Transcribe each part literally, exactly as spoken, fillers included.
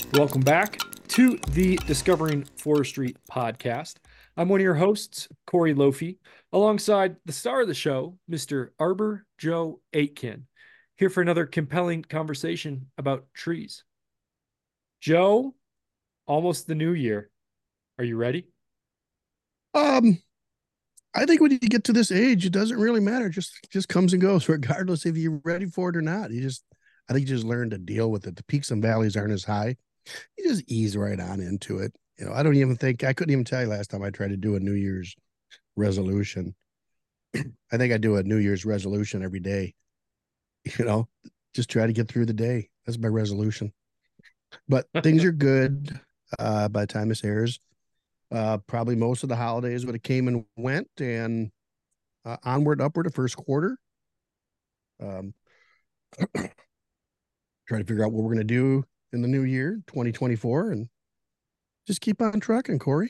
Welcome back to the Discovering Forestry podcast. I'm one of your hosts, Corey Lofi, alongside the star of the show, Mister Arbor Joe Aitken, here for another compelling conversation about trees. Joe, almost the new year. Are you ready? Um, I think when you get to this age, it doesn't really matter. Just just comes and goes, regardless if you're ready for it or not. You just, I think, you just learn to deal with it. The peaks and valleys aren't as high. You just ease right on into it. You know, I don't even think I couldn't even tell you last time I tried to do a New Year's resolution. I think I do a New Year's resolution every day. You know, just try to get through the day. That's my resolution. But things are good uh, by the time this airs. Uh, probably most of the holidays would have came and went, and uh, onward, upward to first quarter. Um, try to figure out what we're going to do in the new year, twenty twenty-four, and just keep on trucking, Corey.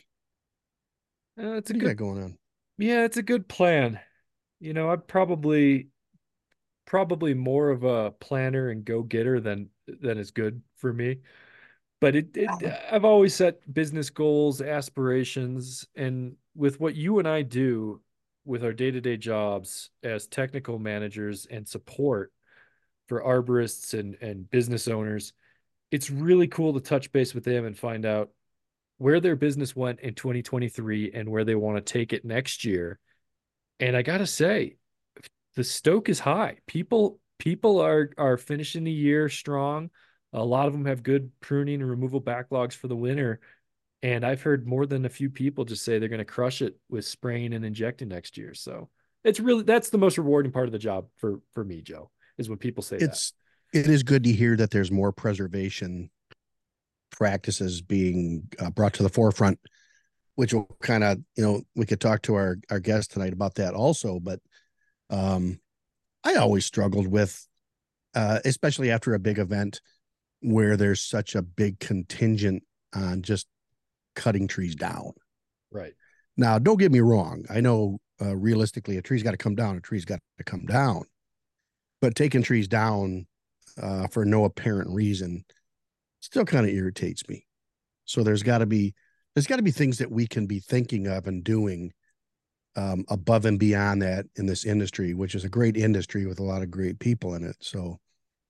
Uh, it's What a do you got good, going on? yeah, it's a good plan. You know, I'm probably probably more of a planner and go-getter than than is good for me. But it, it I've always set business goals, aspirations, and with what you and I do with our day-to-day jobs as technical managers and support for arborists and and business owners, it's really cool to touch base with them and find out where their business went in twenty twenty-three and where they want to take it next year. And I gotta say, the stoke is high. People people are are finishing the year strong. A lot of them have good pruning and removal backlogs for the winter. And I've heard more than a few people just say they're going to crush it with spraying and injecting next year. So it's really that's the most rewarding part of the job for for me, Joe, is when people say that. It's it is good to hear that there's more preservation practices being uh, brought to the forefront, which will kind of, you know, we could talk to our our guest tonight about that also. But um, I always struggled with, uh, especially after a big event, where there's such a big contingent on just cutting trees down. Right. Now, don't get me wrong. I know uh, realistically, a tree's got to come down. A tree's got to come down. But taking trees down uh, for no apparent reason still kind of irritates me. So there's got to be there's got to be things that we can be thinking of and doing um, above and beyond that in this industry, which is a great industry with a lot of great people in it. So,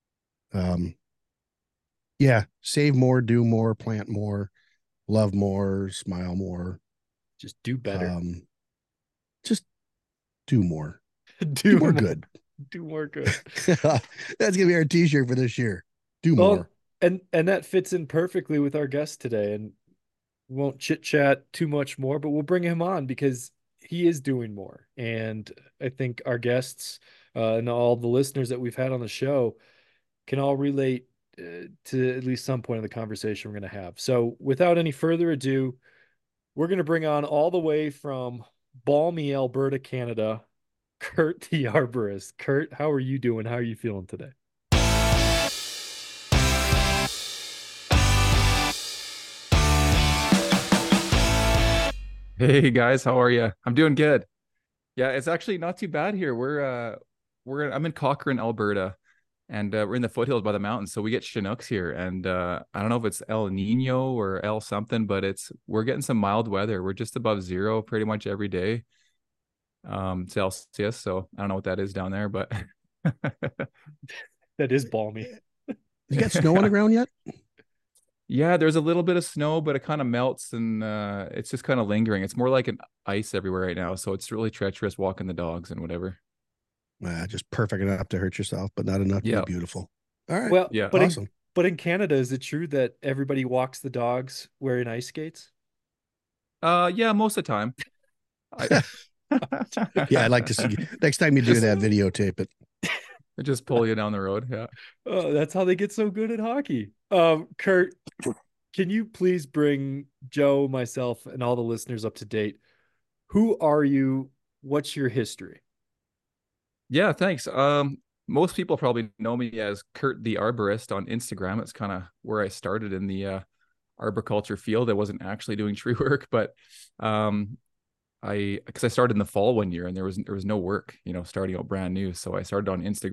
um, yeah, save more, do more, plant more, love more, smile more. Just do better. Um, just do more. Do Do more more. good. Do more good. That's gonna be our T-shirt for this year. Do Well, more. and and that fits in perfectly with our guest today. And we won't chit chat too much more, but we'll bring him on because he is doing more. And I think our guests uh, and all the listeners that we've had on the show can all relate uh, to at least some point of the conversation we're going to have. So, without any further ado, we're going to bring on all the way from balmy Alberta, Canada, Kurt the arborist. Kurt, how are you doing? How are you feeling today? Hey guys, how are you? I'm doing good. Yeah, it's actually not too bad here. We're uh we're I'm in Cochrane, Alberta, and uh, we're in the foothills by the mountains, so we get Chinooks here. And uh I don't know if it's El Nino or El something, but it's we're getting some mild weather. We're just above zero pretty much every day, um Celsius. So I don't know what that is down there, but That is balmy. You got snow on the ground yet? yeah, there's a little bit of snow, but it kind of melts and uh it's just kind of lingering. It's more like an ice everywhere right now, so it's really treacherous walking the dogs and whatever. Uh, just perfect enough to hurt yourself, but not enough to be Yeah. beautiful. All right. Well, Yeah. but in Awesome. but in Canada, is it true that everybody walks the dogs wearing ice skates? Uh, yeah, most of the time. I Yeah, I'd like to see next time you do just that, videotape it. just pull you down the road. Yeah. Oh, that's how they get so good at hockey. Um, Kurt, can you please bring Joe, myself, and all the listeners up to date? Who are you? What's your history? Yeah, thanks. Um, most people probably know me as Kurt the Arborist on Instagram. It's kind of where I started in the uh, arboriculture field. I wasn't actually doing tree work, but um, I because I started in the fall one year and there was there was no work, you know, starting out brand new. So I started on Instagram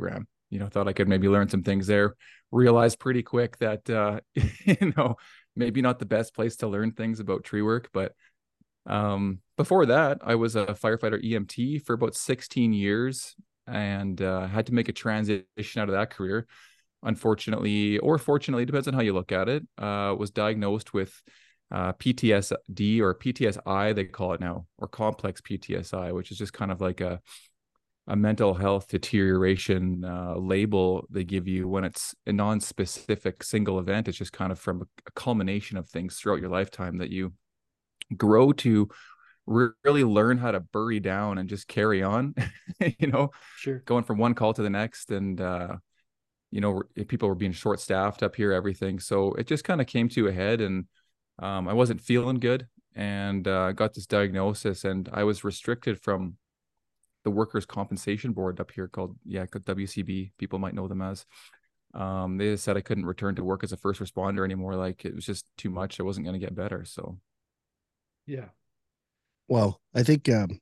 you know, thought I could maybe learn some things there. Realized pretty quick that, uh, you know, maybe not the best place to learn things about tree work. But um, before that, I was a firefighter E M T for about sixteen years, and uh, had to make a transition out of that career. Unfortunately, or fortunately, depends on how you look at it, uh, was diagnosed with uh, P T S D, or P T S I, they call it now, or complex P T S I, which is just kind of like a, a mental health deterioration uh, label they give you when it's a non-specific single event. It's just kind of from a culmination of things throughout your lifetime that you grow to really learn how to bury down and just carry on, you know, Sure. going from one call to the next. And, uh, you know, people were being short staffed up here, everything. So it just kind of came to a head, and um, I wasn't feeling good, and uh, got this diagnosis, and I was restricted from the Workers' Compensation Board up here, called, yeah, W C B. People might know them as. Um, they said I couldn't return to work as a first responder anymore. Like, it was just too much. I wasn't going to get better. So, Yeah. Well, I think um,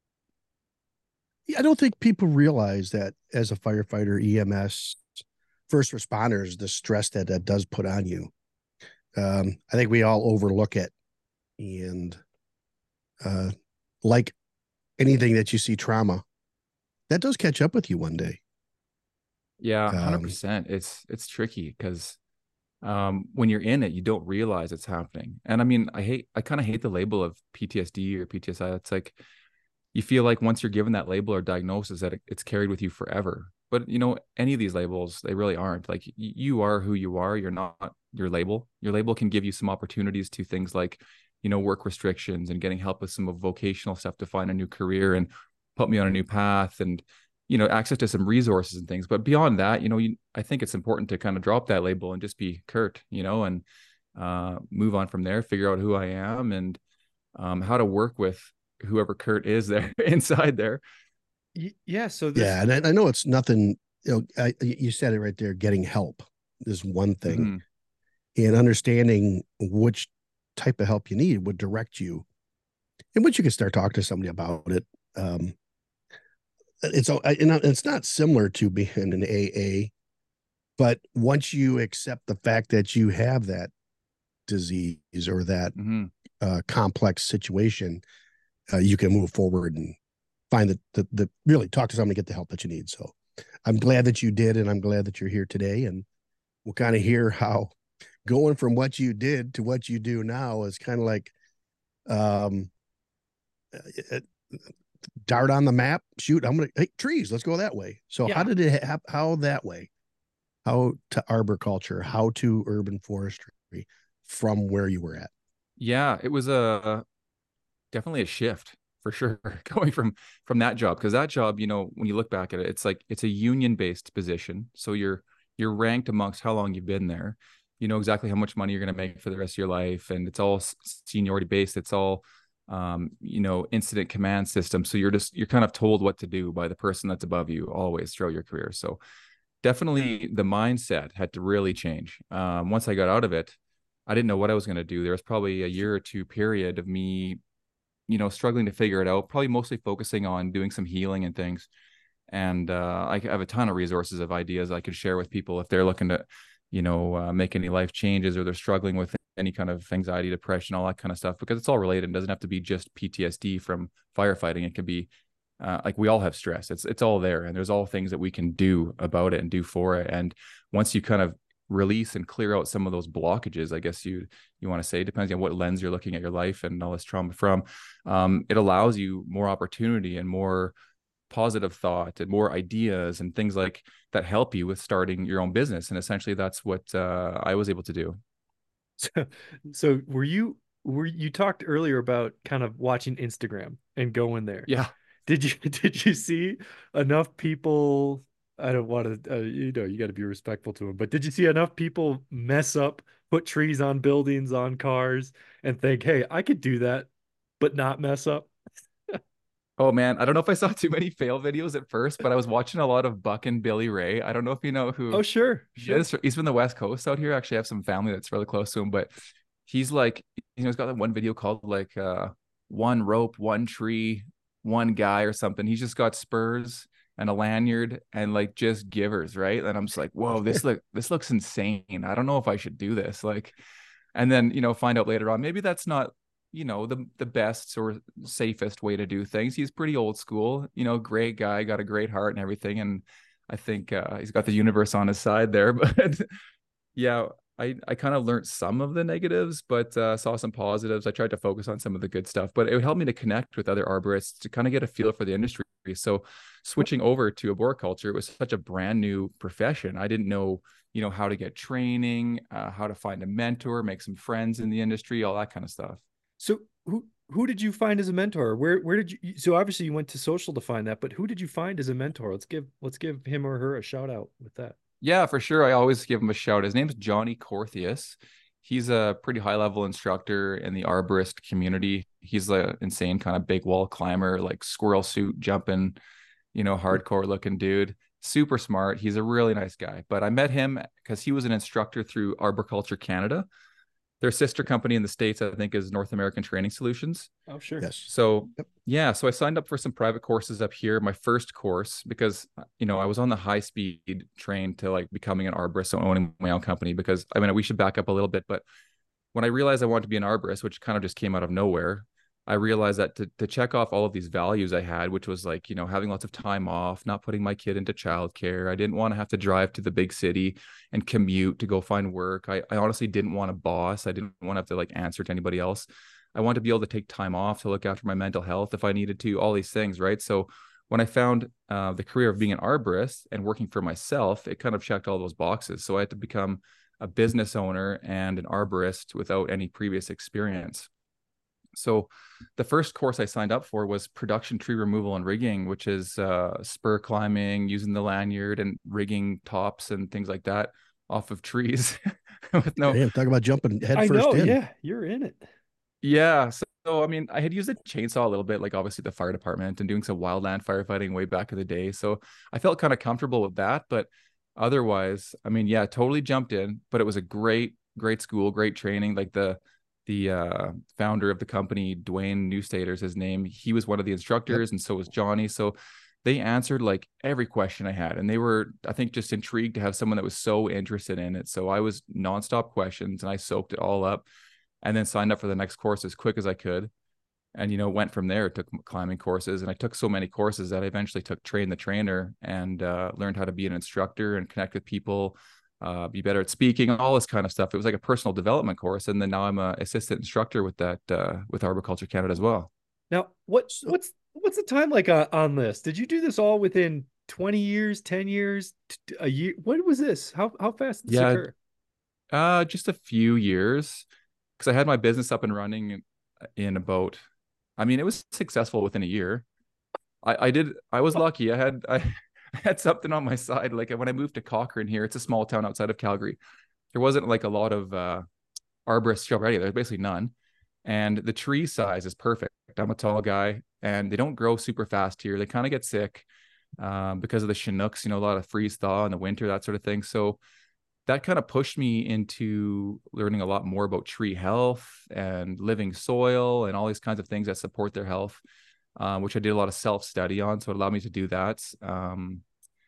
I don't think people realize that as a firefighter, E M S, first responders, the stress that that does put on you. Um, I think we all overlook it, and uh, like anything that you see trauma, that does catch up with you one day. yeah, one hundred Um, percent. It's it's tricky because um, when you're in it, you don't realize it's happening. And I mean, I hate, I kind of hate the label of P T S D or P T S I. It's like, you feel like once you're given that label or diagnosis that it, it's carried with you forever. But, you know, any of these labels, they really aren't. Like, y- you are who you are. You're not your label. Your label can give you some opportunities to things like, you know, work restrictions and getting help with some of vocational stuff to find a new career and put me on a new path, and, you know, access to some resources and things. But beyond that, you know, you, I think it's important to kind of drop that label and just be Kurt, you know, and uh, move on from there, figure out who I am, and um, how to work with whoever Kurt is there inside there. Y- yeah. So this, yeah, and I, I know it's nothing. You know, I, you said it right there. Getting help is one thing, Mm-hmm. and understanding which type of help you need would direct you, in which you can start talking to somebody about it. Um, it's all, and it's not similar to being an A A, but once you accept the fact that you have that disease or that Mm-hmm. uh, complex situation, uh, you can move forward and find that the, the really talk to somebody, get the help that you need. So I'm glad that you did, and I'm glad that you're here today, and we'll kind of hear how going from what you did to what you do now is kind of like um it, dart on the map, shoot, I'm gonna, hey, trees, let's go that way. So how yeah. did it happen? How that way? How to arboriculture? How to urban forestry from where you were at? Yeah, it was a definitely a shift for sure, going from from that job, because that job, you know, when you look back at it, it's like it's a union based position, so you're you're ranked amongst how long you've been there. You know exactly how much money you're going to make for the rest of your life, and it's all seniority based. It's all um, you know, incident command system. So you're just you're kind of told what to do by the person that's above you always throughout your career. So definitely the mindset had to really change. Um, once I got out of it, I didn't know what I was going to do. There was probably a year or two period of me, you know, struggling to figure it out, probably mostly focusing on doing some healing and things. And uh, I have a ton of resources of ideas I could share with people if they're looking to, you know, uh, make any life changes, or they're struggling with any kind of anxiety, depression, all that kind of stuff, because it's all related. It doesn't have to be just P T S D from firefighting. It could be uh, like, we all have stress. It's, it's all there, and there's all things that we can do about it and do for it. And once you kind of release and clear out some of those blockages, I guess you you want to say, depending on what lens you're looking at your life and all this trauma from, um, it allows you more opportunity and more positive thought and more ideas and things like that help you with starting your own business. And essentially that's what uh, I was able to do. So, so were you were you talked earlier about kind of watching Instagram and going there? Yeah. Did you did you see enough people? I don't want to, uh, you know, you got to be respectful to them, but did you see enough people mess up, put trees on buildings, on cars, and think, hey, I could do that, but not mess up? Oh man, I don't know if I saw too many fail videos at first, but I was watching a lot of Buck and Billy Ray. I don't know if you know Oh, who sure, he sure. is. He's from the West Coast out here. Actually, I have some family that's really close to him, but he's like, you know, he's got that one video called like uh, one rope, one tree, one guy or something. He's just got spurs. and a lanyard and like just givers, right? And I'm just like, whoa, this look this looks insane. I don't know if I should do this. Like, and then, you know, find out later on, maybe that's not, you know, the the best or safest way to do things. He's pretty old school, you know, great guy, got a great heart and everything. And I think uh, he's got the universe on his side there. But yeah, I, I kind of learned some of the negatives, but uh, saw some positives. I tried to focus on some of the good stuff, but it would help me to connect with other arborists to kind of get a feel for the industry. So switching over to arboriculture, it was such a brand new profession. I didn't know, you know, how to get training, uh, how to find a mentor, make some friends in the industry, all that kind of stuff. So who who did you find as a mentor? Where where did you? So obviously you went to social to find that, but who did you find as a mentor? Let's give let's give him or her a shout out with that. Yeah, for sure. I always give him a shout. His name's Johnny Corthius. He's a pretty high level instructor in the arborist community. He's an insane kind of big wall climber, like squirrel suit jumping, you know, hardcore looking dude. Super smart. He's a really nice guy. But I met him because he was an instructor through Arboriculture Canada. Their sister company in the States, I think, is North American Training Solutions. Oh, sure. Yes. So, Yep. yeah, so I signed up for some private courses up here. My first course, because, you know, I was on the high speed train to like becoming an arborist, so owning my own company. Because I mean, we should back up a little bit, but when I realized I wanted to be an arborist, which kind of just came out of nowhere, I realized that to, to check off all of these values I had, which was like, you know, having lots of time off, not putting my kid into childcare. I didn't want to have to drive to the big city and commute to go find work. I, I honestly didn't want a boss. I didn't want to have to like answer to anybody else. I wanted to be able to take time off to look after my mental health if I needed to, all these things, right? So when I found uh, the career of being an arborist and working for myself, it kind of checked all those boxes. So I had to become a business owner and an arborist without any previous experience. So the first course I signed up for was production tree removal and rigging, which is uh, spur climbing, using the lanyard and rigging tops and things like that off of trees. With no, Damn, talk about jumping head I first know, in. yeah, you're in it. yeah. So, so I mean, I had used a chainsaw a little bit, like obviously the fire department, and doing some wildland firefighting way back in the day. So I felt kind of comfortable with that. But otherwise, I mean, yeah, totally jumped in. But it was a great, great school, great training. Like the the uh, founder of the company, Dwayne Newstater's his name. He was one of the instructors, yep. And so was Johnny. So they answered like every question I had, and they were, I think, just intrigued to have someone that was so interested in it. So I was nonstop questions, and I soaked it all up, and then signed up for the next course as quick as I could. And, you know, went from there, took climbing courses, and I took so many courses that I eventually took Train the Trainer and uh, learned how to be an instructor and connect with people. Uh, be better at speaking, all this kind of stuff. It was like a personal development course, and then now I'm a assistant instructor with that uh, with Arboriculture Canada as well. Now, what what's what's the time like uh, on this? Did you do this all within twenty years, ten years, a year? What was this? How how fast did this yeah, occur? Uh, just a few years, because I had my business up and running in about. I mean, it was successful within a year. I I did. I was lucky. I had I. I had something on my side. Like when I moved to Cochrane here, it's a small town outside of Calgary. There wasn't like a lot of uh, arborists show ready. There's basically none. And the tree size is perfect. I'm a tall guy, and they don't grow super fast here. They kind of get sick um, because of the Chinooks, you know, a lot of freeze thaw in the winter, that sort of thing. So that kind of pushed me into learning a lot more about tree health and living soil and all these kinds of things that support their health. Um, which I did a lot of self-study on, so it allowed me to do that. Um,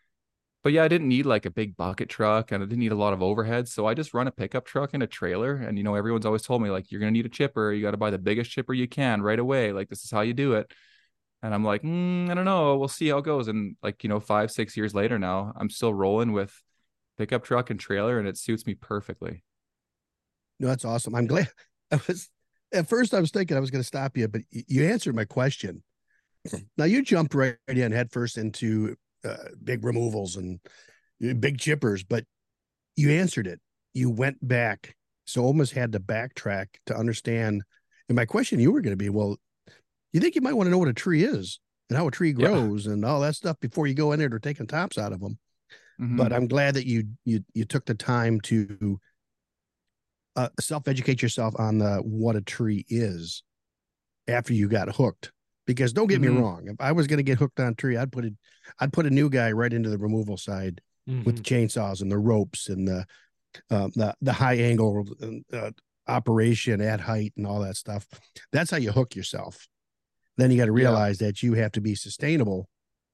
but yeah, I didn't need like a big bucket truck, and I didn't need a lot of overhead, so I just run a pickup truck and a trailer. And you know, everyone's always told me like, you're gonna need a chipper. You got to buy the biggest chipper you can right away. Like this is how you do it. And I'm like, mm, I don't know. We'll see how it goes. And like, you know, five, six years later now, I'm still rolling with pickup truck and trailer, and it suits me perfectly. No, that's awesome. I'm glad. I was at first I was thinking I was going to stop you, but you answered my question. Now you jumped right in head first into uh, big removals and big chippers, but you answered it. You went back. So almost had to backtrack to understand. And my question you were going to be, well, you think you might want to know what a tree is and how a tree grows, yeah, and all that stuff before you go in there to taking tops out of them. Mm-hmm. But I'm glad that you you you took the time to uh, self-educate yourself on the what a tree is after you got hooked. Because don't get mm-hmm. me wrong, if I was going to get hooked on a tree, I'd put it, I'd put a new guy right into the removal side mm-hmm. with the chainsaws and the ropes and the uh, the the high angle uh, operation at height and all that stuff. That's how you hook yourself. Then you got to realize yeah. that you have to be sustainable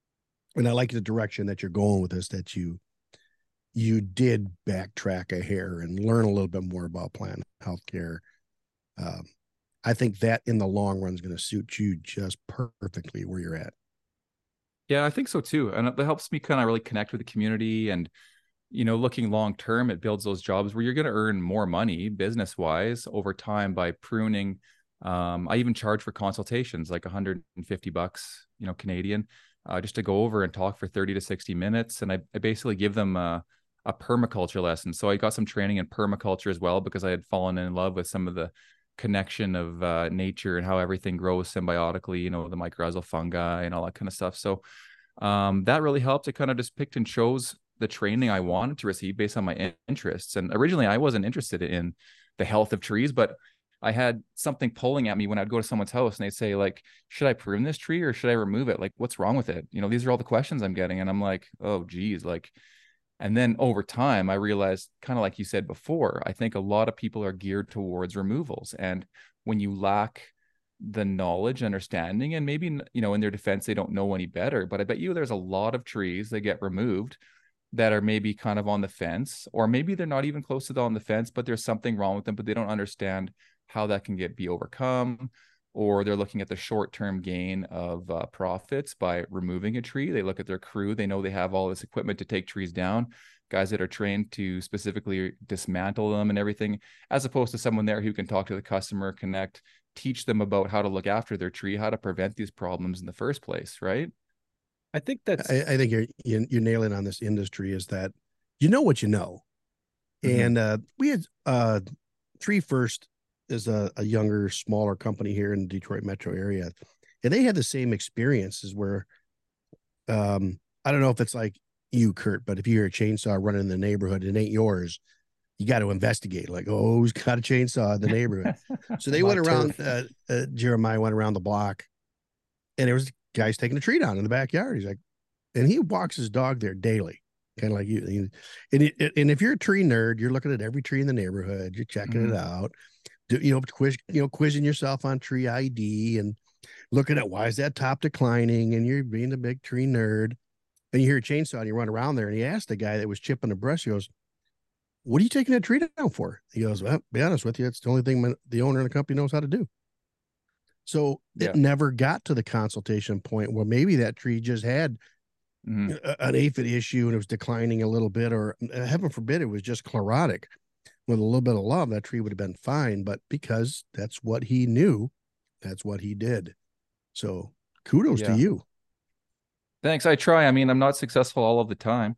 And I like the direction that you're going with this, that you you did backtrack a hair and learn a little bit more about plant healthcare. Um, I think that in the long run is going to suit you just perfectly where you're at. Yeah, I think so too. And that helps me kind of really connect with the community. And, you know, looking long term, it builds those jobs where you're going to earn more money business wise over time by pruning. Um, I even charge for consultations, like one hundred fifty bucks, you know, Canadian, uh, just to go over and talk for thirty to sixty minutes. And I, I basically give them a, a permaculture lesson. So I got some training in permaculture as well, because I had fallen in love with some of the connection of uh, nature and how everything grows symbiotically, you know, the mycorrhizal fungi and all that kind of stuff. So um, that really helped. It kind of just picked and chose the training I wanted to receive based on my interests. And originally I wasn't interested in the health of trees, but I had something pulling at me when I'd go to someone's house and they'd say, like, should I prune this tree or should I remove it? Like, what's wrong with it? You know, these are all the questions I'm getting. And I'm like, oh, geez, like, and then over time, I realized, kind of like you said before, I think a lot of people are geared towards removals. And when you lack the knowledge, understanding, and maybe, you know, in their defense, they don't know any better, but I bet you there's a lot of trees that get removed that are maybe kind of on the fence, or maybe they're not even close to the on the fence, but there's something wrong with them, but they don't understand how that can get be overcome, or they're looking at the short-term gain of uh, profits by removing a tree. They look at their crew. They know they have all this equipment to take trees down, guys that are trained to specifically dismantle them and everything, as opposed to someone there who can talk to the customer, connect, teach them about how to look after their tree, how to prevent these problems in the first place, right? I think that's I, I think you're you're nailing on this industry, is that you know what you know. Mm-hmm. And uh, we had uh, Tree First is a, a younger, smaller company here in the Detroit metro area, and they had the same experiences where, um, I don't know if it's like you, Kurt, but if you hear a chainsaw running in the neighborhood, it ain't yours. You got to investigate. Like, oh, who's got a chainsaw in the neighborhood? So they my went around. turf. Uh, uh, Jeremiah went around the block, and there was guys taking a tree down in the backyard. He's like, and he walks his dog there daily, kind of like you. And it, and if you're a tree nerd, you're looking at every tree in the neighborhood, you're checking Mm-hmm. it out, do, you know, quiz, you know, quizzing yourself on tree I D and looking at why is that top declining, and you're being a big tree nerd. And you hear a chainsaw and you run around there, and he asked the guy that was chipping the brush, he goes, "What are you taking that tree down for?" He goes, "Well, be honest with you, it's the only thing my, the owner of the company knows how to do." So Yeah. it never got to the consultation point where maybe that tree just had Mm-hmm. an aphid issue and it was declining a little bit, or uh, heaven forbid, it was just chlorotic. With a little bit of love, that tree would have been fine. But because that's what he knew, that's what he did. So kudos to Yeah. you. Thanks. I try. I mean, I'm not successful all of the time.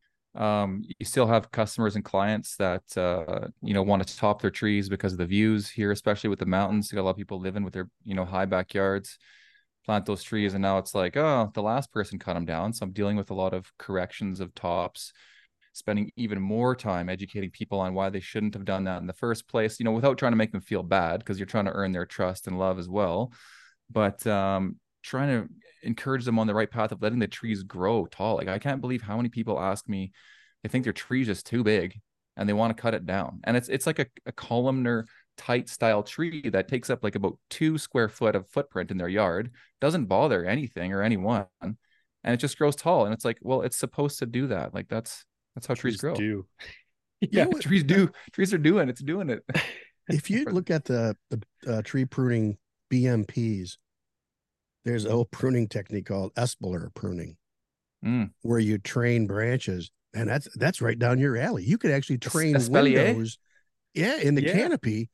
Um, you still have customers and clients that uh, you know, want to top their trees because of the views here, especially with the mountains. You got a lot of people living with their, you know, high backyards, plant those trees, and now it's like, oh, the last person cut them down. So I'm dealing with a lot of corrections of tops, spending even more time educating people on why they shouldn't have done that in the first place, you know, without trying to make them feel bad, because you're trying to earn their trust and love as well. But um, trying to encourage them on the right path of letting the trees grow tall. Like, I can't believe how many people ask me, they think their tree's just too big and they want to cut it down. And it's it's like a, a columnar tight style tree that takes up like about two square foot of footprint in their yard, doesn't bother anything or anyone, and it just grows tall. And it's like, well, it's supposed to do that. Like, that's that's how trees, Trees grow. do. You Yeah, know what? trees do. Trees are doing it's doing it. If you look at the, the uh, tree pruning B M Ps, there's a whole pruning technique called Espeler pruning, Mm. where you train branches. And that's that's right down your alley. You could actually train Espalier? windows, yeah, in the Yeah. canopy,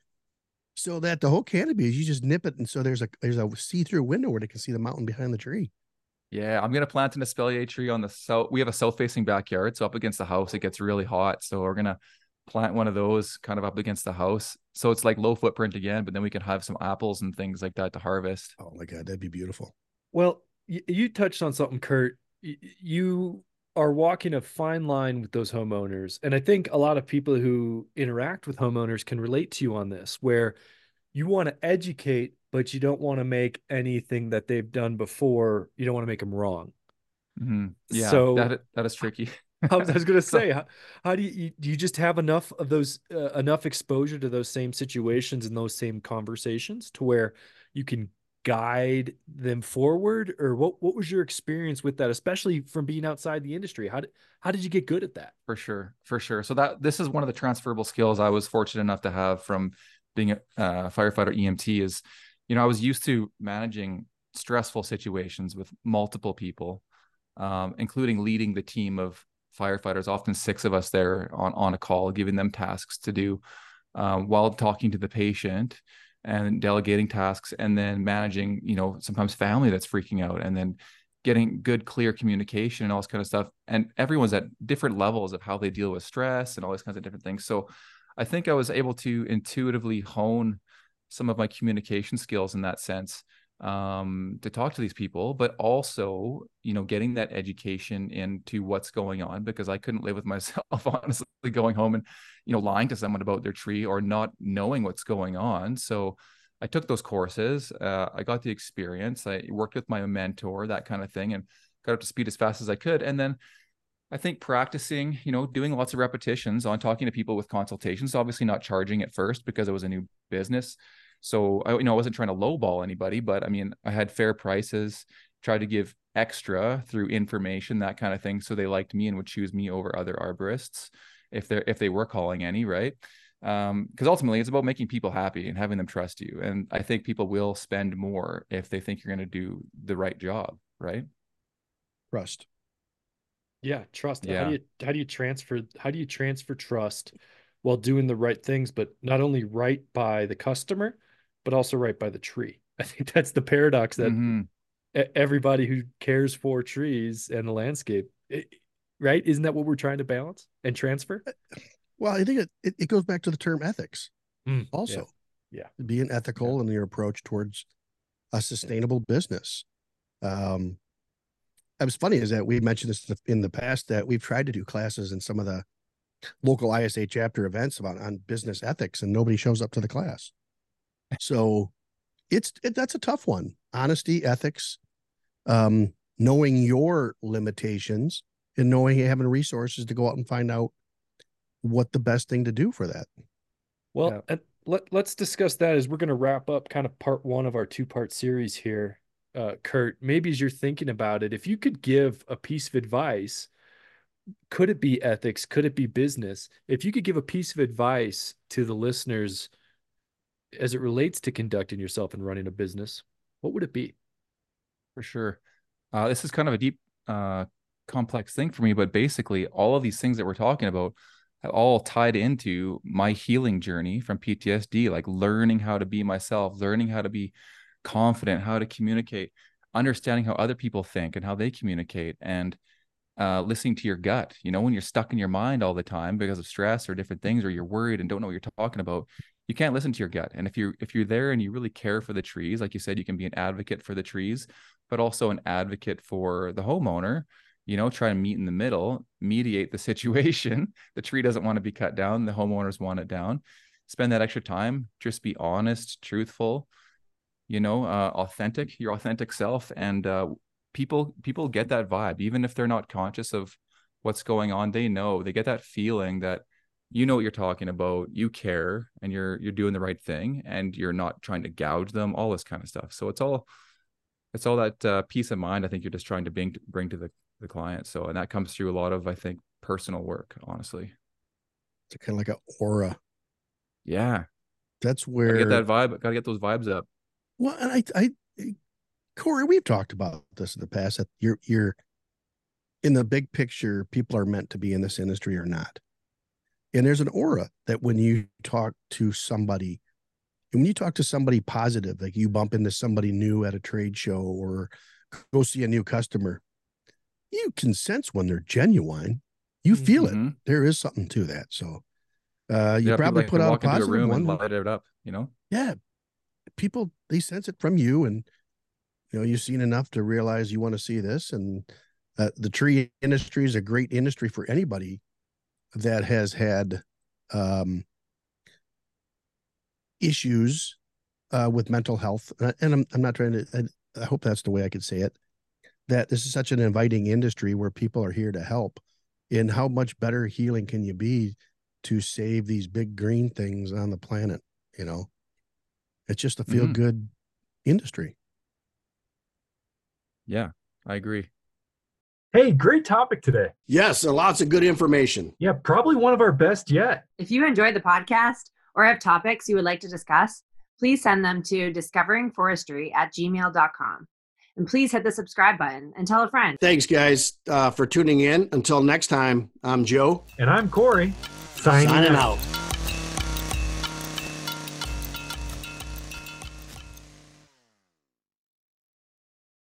so that the whole canopy is, you just nip it, and so there's a there's a see-through window where they can see the mountain behind the tree. Yeah, I'm gonna plant an espalier tree on the south. We have a south-facing backyard, so up against the house, it gets really hot. So we're gonna plant one of those kind of up against the house. So it's like low footprint again, but then we can have some apples and things like that to harvest. Oh my God, that'd be beautiful. Well, you, you touched on something, Kurt. Y- You are walking a fine line with those homeowners. And I think a lot of people who interact with homeowners can relate to you on this, where you want to educate, but you don't want to make anything that they've done before, you don't want to make them wrong. Mm-hmm. Yeah, So that that is tricky. I was, I was going to So say, how, how do you, you, do you just have enough of those, uh, enough exposure to those same situations and those same conversations to where you can guide them forward, or what what was your experience with that, especially from being outside the industry? How did how did you get good at that? For sure, for sure. So that this is one of the transferable skills I was fortunate enough to have from being a uh, firefighter E M T is, you know, I was used to managing stressful situations with multiple people, um, including leading the team of firefighters, often six of us there on, on a call, giving them tasks to do um, while talking to the patient and delegating tasks, and then managing, you know, sometimes family that's freaking out, and then getting good, clear communication and all this kind of stuff. And everyone's at different levels of how they deal with stress and all these kinds of different things. So I think I was able to intuitively hone some of my communication skills in that sense, um, to talk to these people, but also, you know, getting that education into what's going on, because I couldn't live with myself, honestly, going home and, you know, lying to someone about their tree or not knowing what's going on. So I took those courses. Uh, I got the experience. I worked with my mentor, that kind of thing, and got up to speed as fast as I could. And then I think practicing, you know, doing lots of repetitions on talking to people with consultations, obviously not charging at first because it was a new business. So I, you know, I wasn't trying to lowball anybody, but I mean, I had fair prices, tried to give extra through information, that kind of thing. So they liked me and would choose me over other arborists if they're, if they were calling any, right? Um, because ultimately it's about making people happy and having them trust you. And I think people will spend more if they think you're going to do the right job, right? Trust. Yeah, trust. How do Yeah. you how do you transfer how do you transfer trust while doing the right things, but not only right by the customer, but also right by the tree? I think that's the paradox that Mm-hmm. e- everybody who cares for trees and the landscape, it, right? Isn't that what we're trying to balance and transfer? Well, I think it, it, it goes back to the term ethics Mm, yeah, also, yeah, being Yeah. ethical in your approach towards a sustainable business. Um, it was funny is that we mentioned this in the past that we've tried to do classes in some of the local I S A chapter events about on business ethics, and nobody shows up to the class. So it's it, that's a tough one. Honesty, ethics, um, knowing your limitations, and knowing having resources to go out and find out what the best thing to do for that. Well, Yeah. and let let's discuss that as we're going to wrap up kind of part one of our two-part series here. Uh, Kurt, maybe as you're thinking about it, if you could give a piece of advice, could it be ethics? Could it be business? If you could give a piece of advice to the listeners as it relates to conducting yourself and running a business, what would it be? For sure. Uh, this is kind of a deep, uh, complex thing for me, but basically, all of these things that we're talking about have all tied into my healing journey from P T S D, like learning how to be myself, learning how to be confident, how to communicate, understanding how other people think and how they communicate, and uh, listening to your gut. You know, when you're stuck in your mind all the time because of stress or different things, or you're worried and don't know what you're talking about, you can't listen to your gut. And if you're if you're there and you really care for the trees, like you said, you can be an advocate for the trees, but also an advocate for the homeowner. You know, try and meet in the middle, mediate the situation. The tree doesn't want to be cut down, the homeowners want it down. Spend that extra time, just be honest, truthful, you know, uh, authentic, your authentic self. And uh, people people get that vibe, even if they're not conscious of what's going on. They know, they get that feeling that you know what you're talking about, you care, and you're you're doing the right thing, and you're not trying to gouge them, all this kind of stuff. So it's all it's all that uh, peace of mind I think you're just trying to bring bring to the the client. So, and that comes through a lot of, I think, personal work, honestly. It's kind of like an aura. Yeah, That's gotta get where, that vibe, gotta get those vibes up. well, and I, I, Corey, we've talked about this in the past that you're, you're in the big picture, people are meant to be in this industry or not. And there's an aura that when you talk to somebody, and when you talk to somebody positive, like you bump into somebody new at a trade show or go see a new customer, you can sense when they're genuine. You feel it. Mm-hmm. There is something to that. So uh, you Yeah, people probably that put can out a walk into a positive room and one. light it up, you know. Yeah, people, they sense it from you, and you know you've seen enough to realize you want to see this. And uh, the tree industry is a great industry for anybody that has had um, issues uh, with mental health. And I'm, I'm not trying to, I, I hope that's the way I could say it, that this is such an inviting industry where people are here to help. And how much better healing can you be to save these big green things on the planet? You know, it's just a feel Mm-hmm. good industry. Yeah, I agree. Hey, great topic today. Yes, there are lots of good information. Yeah, probably one of our best yet. If you enjoyed the podcast or have topics you would like to discuss, please send them to discovering forestry at gmail dot com. And please hit the subscribe button and tell a friend. Thanks, guys, uh, for tuning in. Until next time, I'm Joe. And I'm Corey. Signing, Signing out. out.